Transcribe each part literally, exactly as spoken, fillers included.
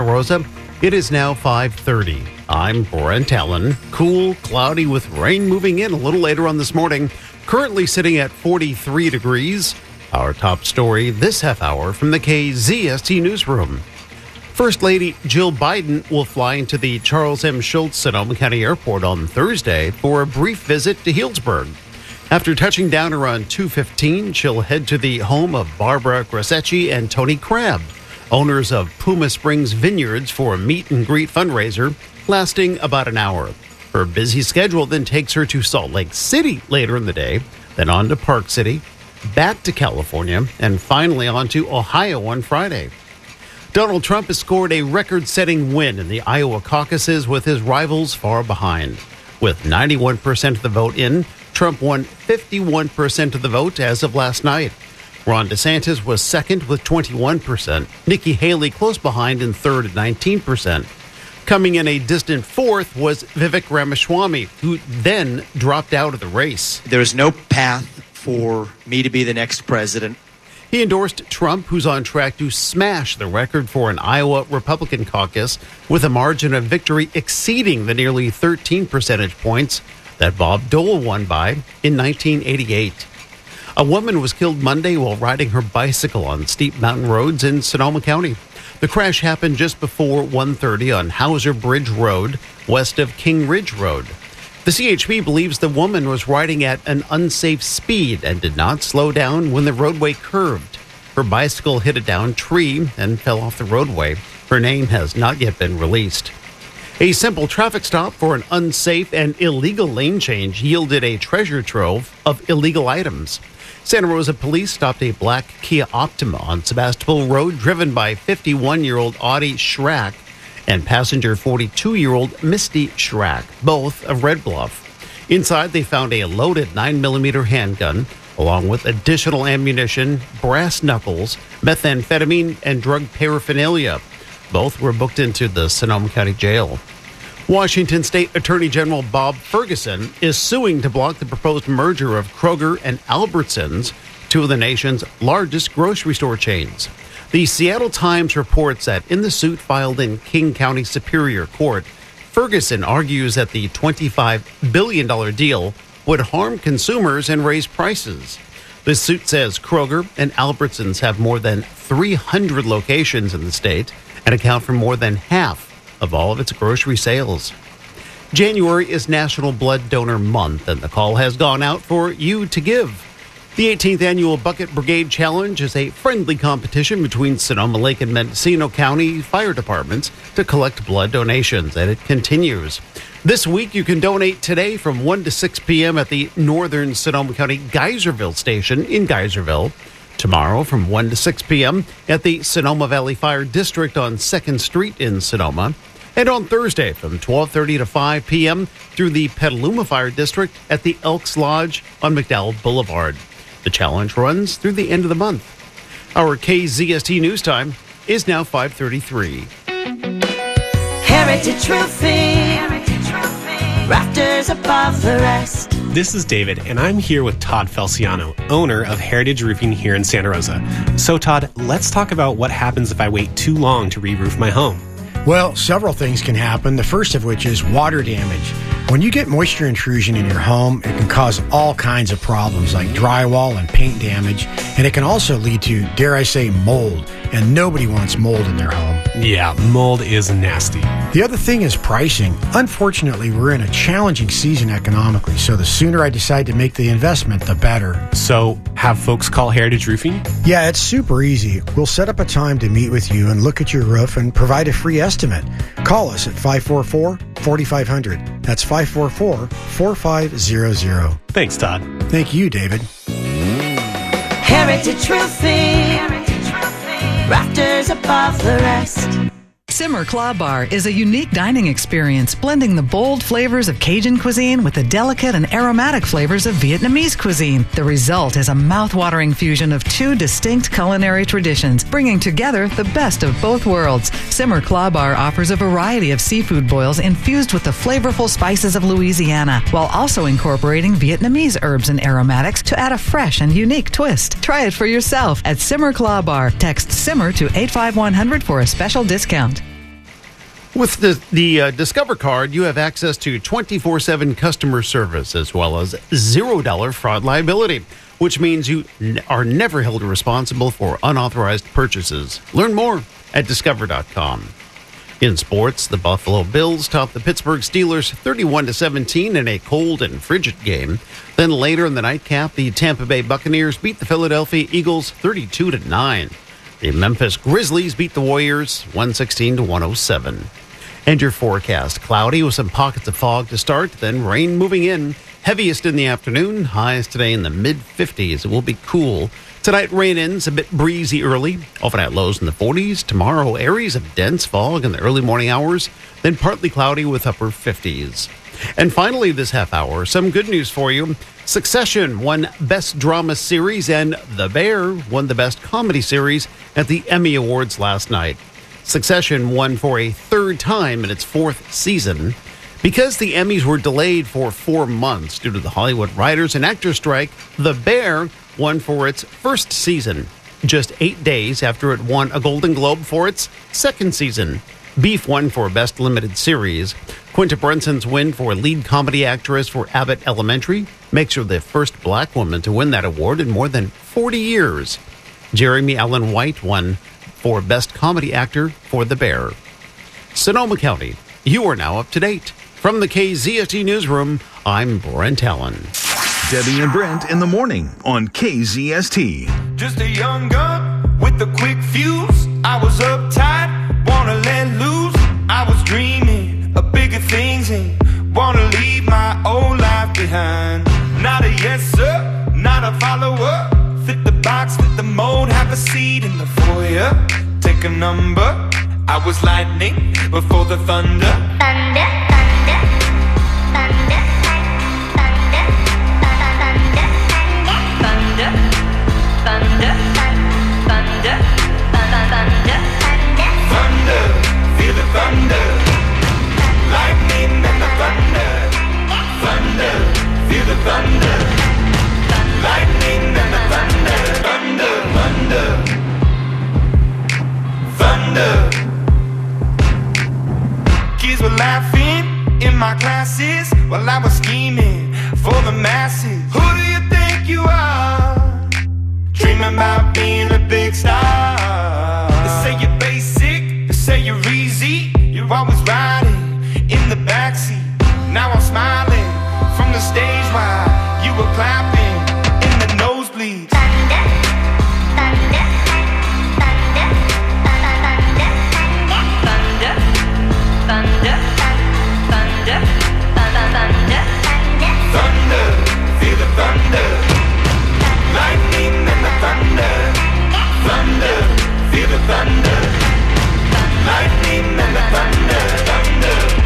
Rosa. It is now five thirty. I'm Brent Allen. Cool, cloudy with rain moving in a little later on this morning. Currently sitting at forty-three degrees. Our top story this half hour from the K Z S T newsroom. First Lady Jill Biden will fly into the Charles M. Schultz Sonoma County Airport on Thursday for a brief visit to Healdsburg. After touching down around two fifteen, she'll head to the home of Barbara Grasecki and Tony Crabb, owners of Puma Springs Vineyards, for a meet and greet fundraiser lasting about an hour. Her busy schedule then takes her to Salt Lake City later in the day, then on to Park City, back to California, and finally on to Ohio on Friday. Donald Trump has scored a record-setting win in the Iowa caucuses with his rivals far behind. With ninety-one percent of the vote in, Trump won fifty-one percent of the vote as of last night. Ron DeSantis was second with twenty-one percent. Nikki Haley close behind in third at nineteen percent. Coming in a distant fourth was Vivek Ramaswamy, who then dropped out of the race. There is no path for me to be the next president. He endorsed Trump, who's on track to smash the record for an Iowa Republican caucus with a margin of victory exceeding the nearly thirteen percentage points that Bob Dole won by in nineteen eighty-eight. A woman was killed Monday while riding her bicycle on steep mountain roads in Sonoma County. The crash happened just before one thirty on Hauser Bridge Road, west of King Ridge Road. The C H P believes the woman was riding at an unsafe speed and did not slow down when the roadway curved. Her bicycle hit a downed tree and fell off the roadway. Her name has not yet been released. A simple traffic stop for an unsafe and illegal lane change yielded a treasure trove of illegal items. Santa Rosa police stopped a black Kia Optima on Sebastopol Road driven by fifty-one-year-old Audie Schrack and passenger forty-two-year-old Misty Schrack, both of Red Bluff. Inside, they found a loaded nine millimeter handgun, along with additional ammunition, brass knuckles, methamphetamine, and drug paraphernalia. Both were booked into the Sonoma County Jail. Washington State Attorney General Bob Ferguson is suing to block the proposed merger of Kroger and Albertsons, two of the nation's largest grocery store chains. The Seattle Times reports that in the suit filed in King County Superior Court, Ferguson argues that the twenty-five billion dollars deal would harm consumers and raise prices. The suit says Kroger and Albertsons have more than three hundred locations in the state and account for more than half of all of its grocery sales. January is National Blood Donor Month, and the call has gone out for you to give. The eighteenth Annual Bucket Brigade Challenge is a friendly competition between Sonoma Lake and Mendocino County fire departments to collect blood donations, and it continues. This week, you can donate today from one to six p.m. at the Northern Sonoma County Geyserville Station in Geyserville. Tomorrow from one to six p.m. at the Sonoma Valley Fire District on second Street in Sonoma. And on Thursday from twelve thirty to five p.m. through the Petaluma Fire District at the Elks Lodge on McDowell Boulevard. The challenge runs through the end of the month. Our K Z S T News Time is now five thirty-three. Heritage Roofing, rafters above the rest. This is David, and I'm here with Todd Felciano, owner of Heritage Roofing here in Santa Rosa. So, Todd, let's talk about what happens if I wait too long to re-roof my home. Well, several things can happen, the first of which is water damage. When you get moisture intrusion in your home, it can cause all kinds of problems like drywall and paint damage, and it can also lead to, dare I say, mold, and nobody wants mold in their home. Yeah, mold is nasty. The other thing is pricing. Unfortunately, we're in a challenging season economically, so the sooner I decide to make the investment, the better. So, have folks call Heritage Roofing? Yeah, it's super easy. We'll set up a time to meet with you and look at your roof and provide a free estimate. Call us at five four four, four five zero zero. That's five four four, four five zero zero. Thanks, Todd. Thank you, David. Heritage Roofing, rafters above the rest. Simmer Claw Bar is a unique dining experience blending the bold flavors of Cajun cuisine with the delicate and aromatic flavors of Vietnamese cuisine. The result is a mouth-watering fusion of two distinct culinary traditions, bringing together the best of both worlds. Simmer Claw Bar offers a variety of seafood boils infused with the flavorful spices of Louisiana, while also incorporating Vietnamese herbs and aromatics to add a fresh and unique twist. Try it for yourself at Simmer Claw Bar. Text SIMMER to eight five one hundred for a special discount. With the, the uh, Discover card, you have access to twenty-four seven customer service as well as zero dollar fraud liability, which means you n- are never held responsible for unauthorized purchases. Learn more at discover dot com. In sports, the Buffalo Bills topped the Pittsburgh Steelers thirty-one to seventeen in a cold and frigid game. Then later in the nightcap, the Tampa Bay Buccaneers beat the Philadelphia Eagles thirty-two to nine. The Memphis Grizzlies beat the Warriors one sixteen to one oh seven. And your forecast, cloudy with some pockets of fog to start, then rain moving in. Heaviest in the afternoon, highs today in the mid fifties. It will be cool. Tonight, rain ends a bit breezy early. Overnight lows in the forties. Tomorrow, areas of dense fog in the early morning hours, then partly cloudy with upper fifties. And finally, this half hour, some good news for you. Succession won Best Drama Series, and The Bear won the Best Comedy Series at the Emmy Awards last night. Succession won for a third time in its fourth season. Because the Emmys were delayed for four months due to the Hollywood writers and actors strike, The Bear won for its first season, just eight days after it won a Golden Globe for its second season. Beef won for Best Limited Series. Quinta Brunson's win for lead comedy actress for Abbott Elementary makes her the first black woman to win that award in more than forty years. Jeremy Allen White won for Best Comedy Actor for The Bear. Sonoma County, you are now up to date. From the K Z S T Newsroom, I'm Brent Allen. Debbie and Brent in the morning on K Z S T. Just a young gun with a quick fuse. I was uptight, wanna let loose. I was dreaming of bigger things and wanna leave my old life behind. Not a yes sir, not a follower. Fit the box, fit the mold, have a seat in the foyer. Take a number. I was lightning before the thunder. Thunder, thunder, thunder, thunder, thunder, thunder, thunder, thunder, thunder, feel the thunder, lightning and the thunder, thunder, feel the thunder, lightning and the thunder, thunder, thunder, thunder. Kids were laughing in my classes while I was scheming for the masses. Who do you think you are? Dreaming about being a big star. They say you're basic, they say you're easy. You're always riding in the backseat. Now I'm smiling from the stage while you were clapping in the nosebleeds. thunder, thunder, thunder, thunder, thunder, thunder, thunder, Thunder, feel the thunder, lightning and the thunder, thunder, feel the thunder, lightning and the thunder, thunder.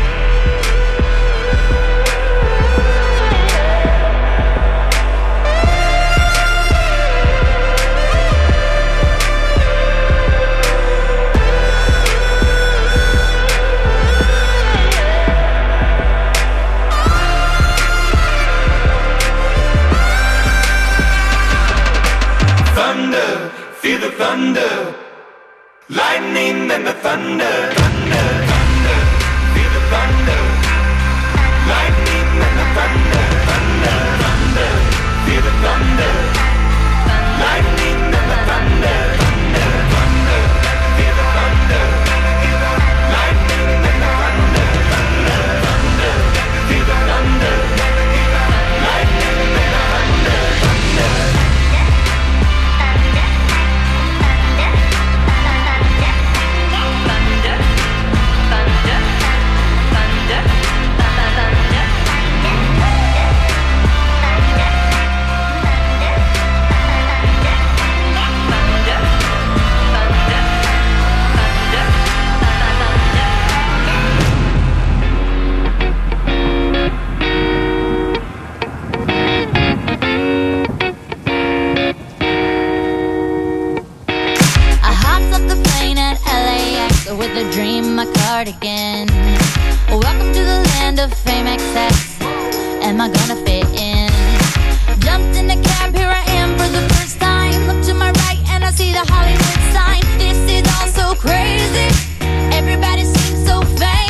Thunder, feel the thunder, lightning and the thunder, thunder, thunder, feel the thunder, lightning and the thunder, thunder, thunder, feel the thunder, lightning and the thunder, thunder, thunder, feel the thunder, lightning and the thunder, thunder, thunder, feel the thunder, lightning and the thunder, thunder. With a dream, my cardigan. Welcome to the land of fame excess. Am I gonna fit in? Jumped in the cab, here I am for the first time. Look to my right and I see the Hollywood sign. This is all so crazy. Everybody seems so famous.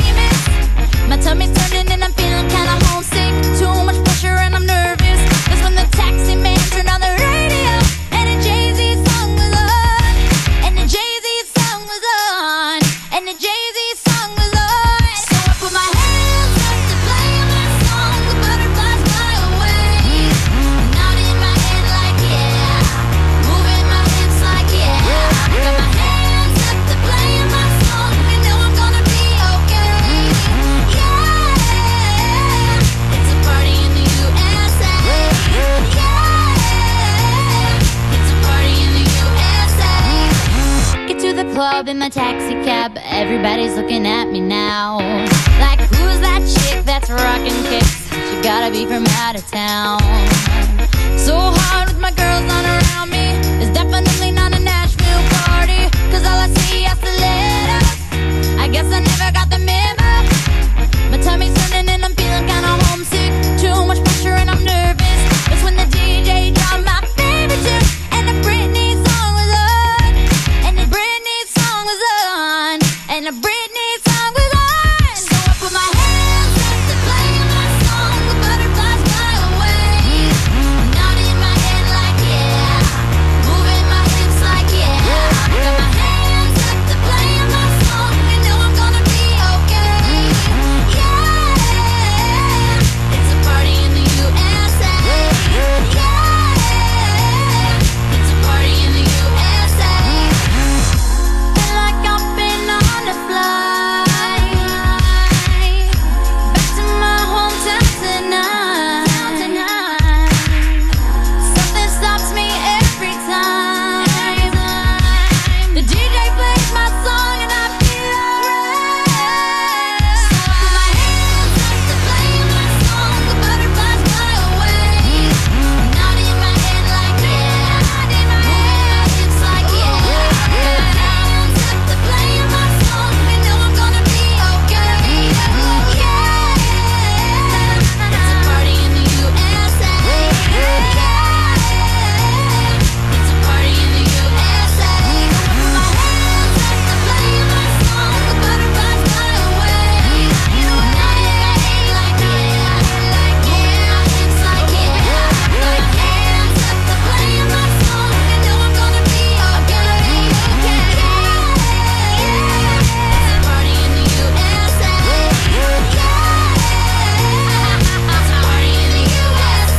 a taxi cab, but everybody's looking at me now. Like, who's that chick that's rocking kicks? She gotta be from out of town. So hard with my girls on around me. It's definitely not a Nashville party, cause all I see is the letters. I guess I never got the memo. My tummy's turning and I'm feeling kinda homesick. Too much pressure and I'm nervous. It's when the D J dropped my favorite tune, and the Britney song was on. And the Britney song was on. And the Britney song was on. So I put my hands up to play my song. The butterflies fly away. Nodding my head like yeah. Moving my hips like yeah. I got my hands up to play my song. You know I'm gonna be okay. Yeah. It's a party in the U S A. Yeah. It's a party in the U S A. Feel like I've been on a flight back to my hometown tonight. Something stops me every time. The D J plays my song and I feel alright. So I put my hands up to play my song. The butterflies fly away. Nodding my head like yeah. Moving my hips like yeah. Got my hands up to play my song. You know I'm gonna be okay. Yeah. It's a party in the U S A. Yeah. It's a party in the U S A. I put my hands up to play my song. The butterflies fly away. Nodding my head like yeah. Like yeah. Hips like yeah. Got my hands up to play my song. You know I'm gonna be okay. Yeah. It's a party in the U S A. Yeah. It's a party in the U S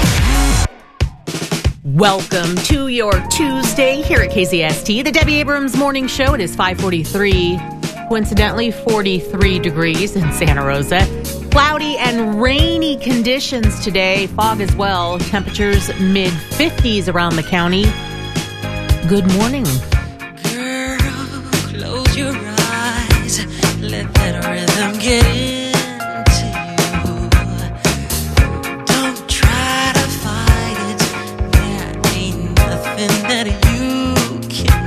A. Welcome to your Tuesday here at K Z S T, the Debbie Abrams Morning Show. It is five forty-three, coincidentally forty-three degrees in Santa Rosa. Cloudy and rainy conditions today, fog as well. Temperatures mid fifties around the county. Good morning. Girl, close your eyes. Let that rhythm get into you. Don't try to fight it. There ain't nothing that you can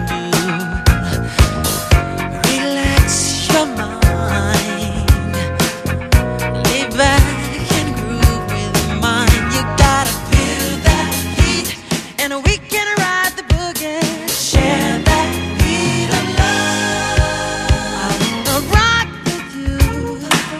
do. Relax your mind. Lay back and groove with mine. You gotta feel that heat, and we can ride the boogie. Share that beat of love. I wanna rock with you.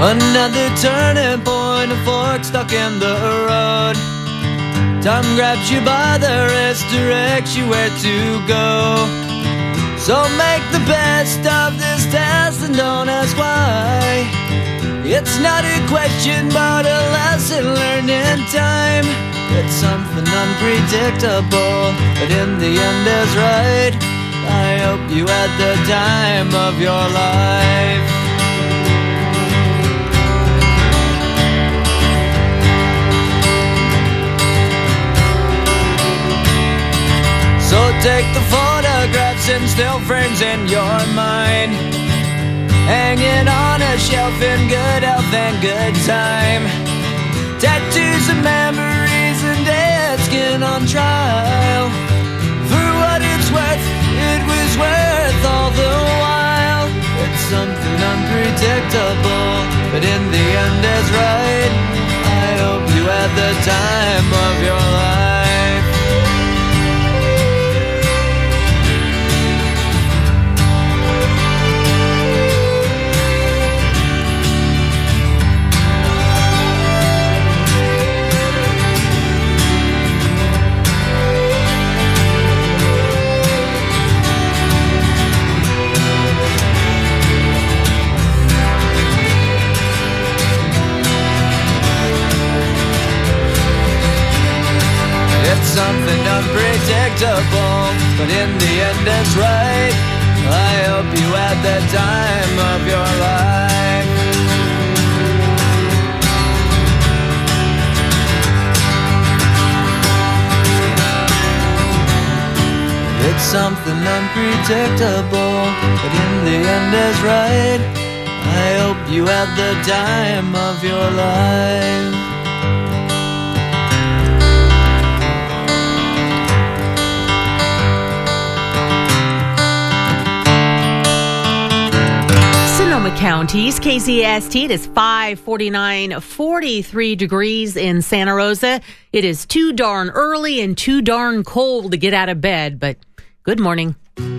Another turning point, a fork stuck in the road. Time grabs you by the wrist, directs you where to go. So make the best of this test and don't ask why. It's not a question but a lesson learned in time. It's something unpredictable, but in the end is right. I hope you had the time of your life. So take the photographs and still frames in your mind, hanging on a shelf in good health and good time. Tattoos of memories and dead skin on trial. For what it's worth, it was worth all the while. It's something unpredictable, but in the end is right. I hope you had the time of your life. It's something unpredictable, but in the end it's right. I hope you had the time of your life. It's something unpredictable, but in the end is right. I hope you had the time of your life. Sonoma County's K Z S T. It is five forty-nine, forty-three degrees in Santa Rosa. It is too darn early and too darn cold to get out of bed, but good morning.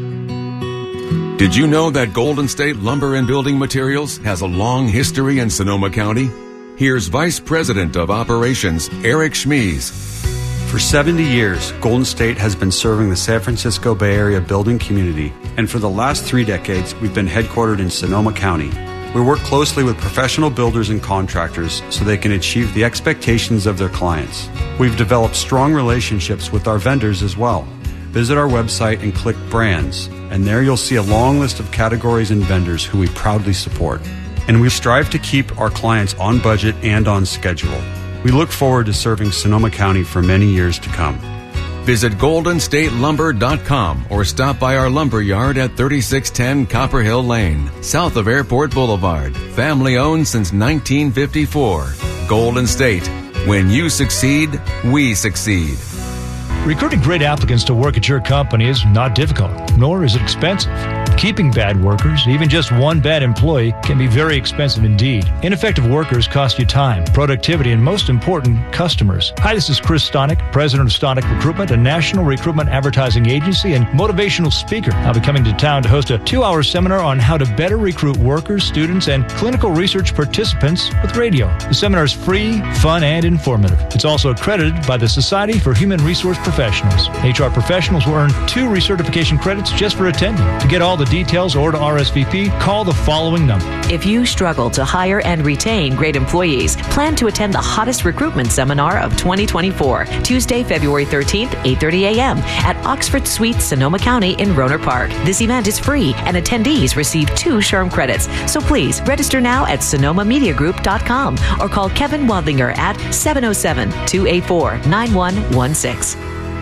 Did you know that Golden State Lumber and Building Materials has a long history in Sonoma County? Here's Vice President of Operations, Eric Schmies. For seventy years, Golden State has been serving the San Francisco Bay Area building community, and for the last three decades, we've been headquartered in Sonoma County. We work closely with professional builders and contractors so they can achieve the expectations of their clients. We've developed strong relationships with our vendors as well. Visit our website and click Brands, and there you'll see a long list of categories and vendors who we proudly support. And we strive to keep our clients on budget and on schedule. We look forward to serving Sonoma County for many years to come. Visit golden state lumber dot com or stop by our lumber yard at thirty-six ten Copper Hill Lane, south of Airport Boulevard. Family owned since nineteen fifty-four. Golden State. When you succeed, we succeed. Recruiting great applicants to work at your company is not difficult, nor is it expensive. Keeping bad workers, even just one bad employee, can be very expensive indeed. Ineffective workers cost you time, productivity, and most important, customers. Hi, this is Chris Stonick, president of Stonick Recruitment, a national recruitment advertising agency and motivational speaker. I'll be coming to town to host a two-hour seminar on how to better recruit workers, students, and clinical research participants with radio. The seminar is free, fun, and informative. It's also accredited by the Society for Human Resource Professionals. H R professionals will earn two recertification credits just for attending. To get all the details or to R S V P, call the following number. If you struggle to hire and retain great employees, plan to attend the hottest recruitment seminar of twenty twenty-four, Tuesday, February thirteenth, eight thirty a.m. at Oxford Suites, Sonoma County in Rohnert Park. This event is free and attendees receive two SHRM credits. So please register now at sonoma media group dot com or call Kevin Wadlinger at seven oh seven, two eight four, nine one one six.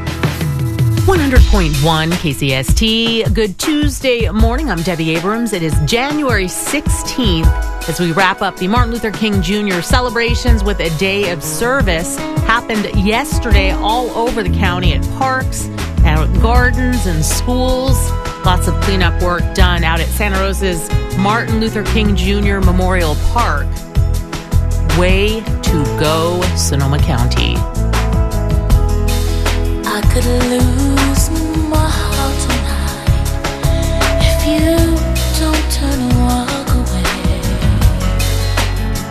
one hundred point one K C S T. Good Tuesday morning. I'm Debbie Abrams. It is January sixteenth as we wrap up the Martin Luther King Junior celebrations with a day of service. Happened yesterday all over the county at parks, at gardens and schools. Lots of cleanup work done out at Santa Rosa's Martin Luther King Junior Memorial Park. Way to go, Sonoma County. I could lose my heart tonight if you don't turn and walk away.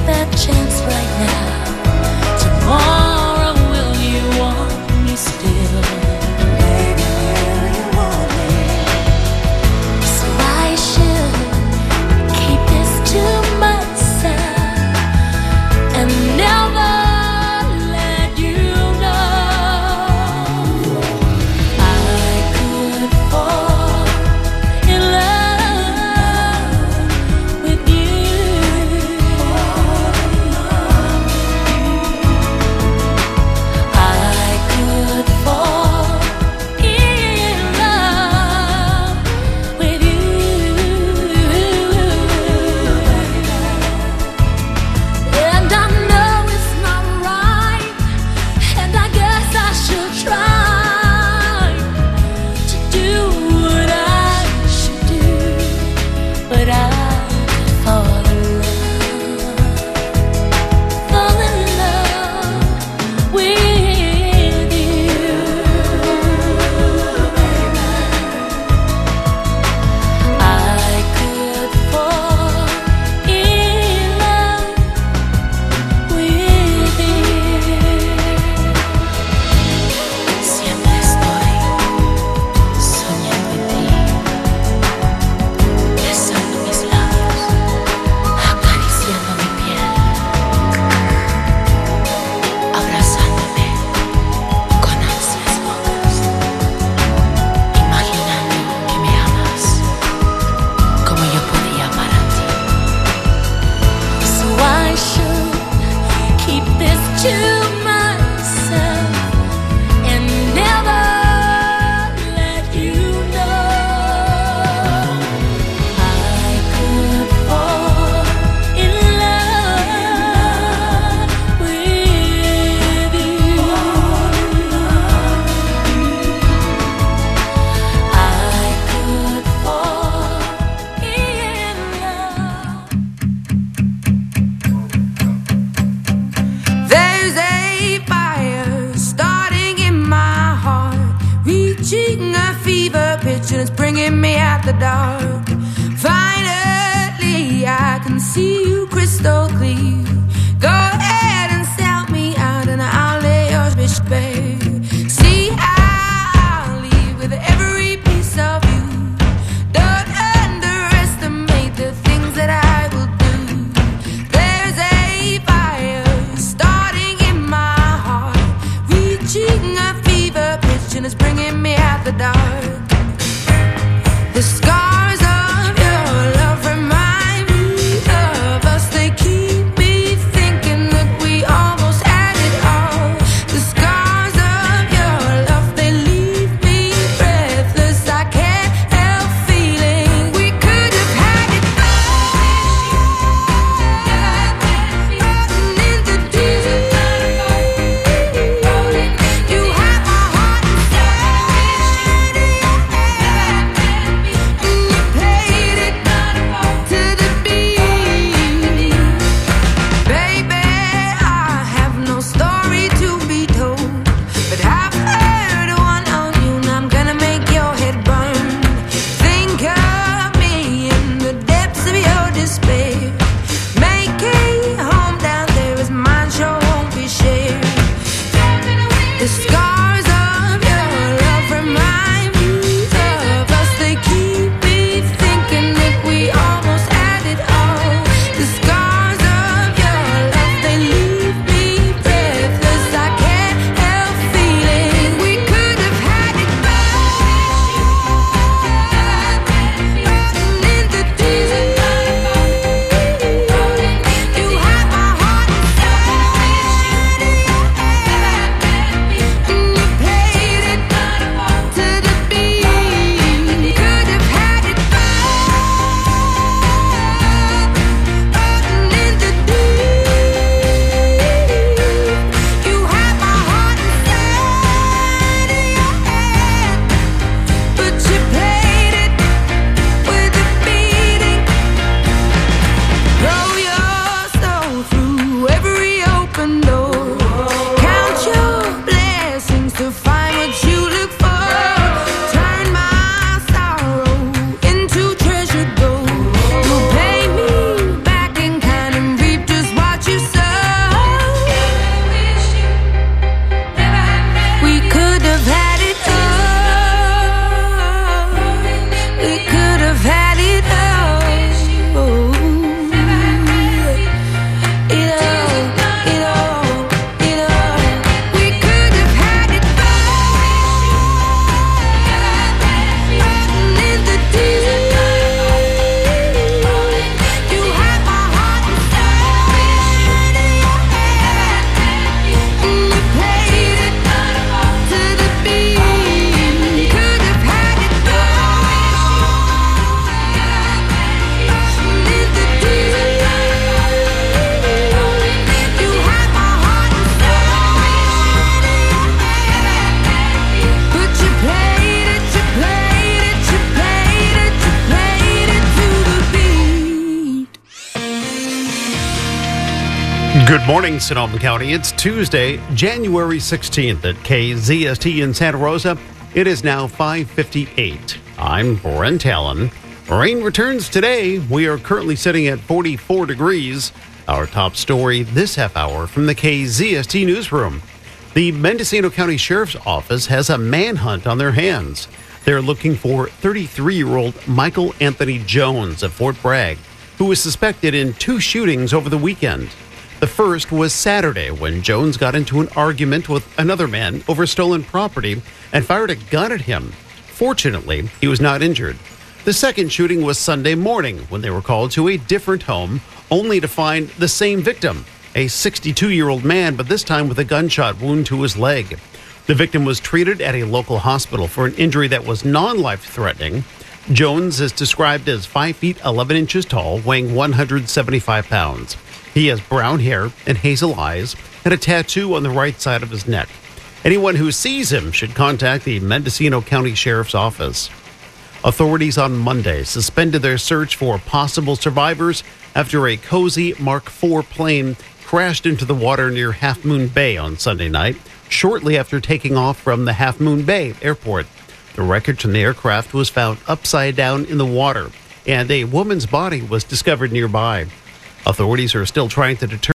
that chance right now. Tomorrow, will you want me still? Baby, will you want me? So I should keep this to myself and never let you know. I could fall in love with you. I could fall in love with you. And I know it's not right, and I guess I should try to do what I should do, but I could fall in love, fall in love with you. I could fall in love with you. Siempre estoy soñando en ti, besando mis labios, acariciando mi piel, abrazándome con ansias locas, imaginando que me amas como yo podía amar a ti. So I should keep this to myself and never let you know. I could fall in love with you. I could fall in love. There's a fire starting in my heart, reaching a fever pitch, and it's bringing me out the dark. Finally, I can see you crystal clear. Go ahead and sell me out, and I'll lay your bitch bare. See, I'll leave with every piece of you. Don't underestimate the things that I will do. There's a fire starting in my heart, reaching a fever pitch, and it's bringing me out the dark. The scars of your love remind me of us. They keep me Good morning, Sonoma County. It's Tuesday, January sixteenth at K Z S T in Santa Rosa. It is now five fifty-eight. I'm Brent Allen. Rain returns today. We are currently sitting at forty-four degrees. Our top story this half hour from the K Z S T newsroom. The Mendocino County Sheriff's Office has a manhunt on their hands. They're looking for thirty-three-year-old Michael Anthony Jones of Fort Bragg, who was suspected in two shootings over the weekend. The first was Saturday when Jones got into an argument with another man over stolen property and fired a gun at him. Fortunately, he was not injured. The second shooting was Sunday morning when they were called to a different home, only to find the same victim, a sixty-two-year-old man, but this time with a gunshot wound to his leg. The victim was treated at a local hospital for an injury that was non-life-threatening. Jones is described as five feet eleven inches tall, weighing one hundred seventy-five pounds. He has brown hair and hazel eyes and a tattoo on the right side of his neck. Anyone who sees him should contact the Mendocino County Sheriff's Office. Authorities on Monday suspended their search for possible survivors after a Cozy Mark four plane crashed into the water near Half Moon Bay on Sunday night, shortly after taking off from the Half Moon Bay airport. The wreckage from the aircraft was found upside down in the water, and a woman's body was discovered nearby. Authorities are still trying to determine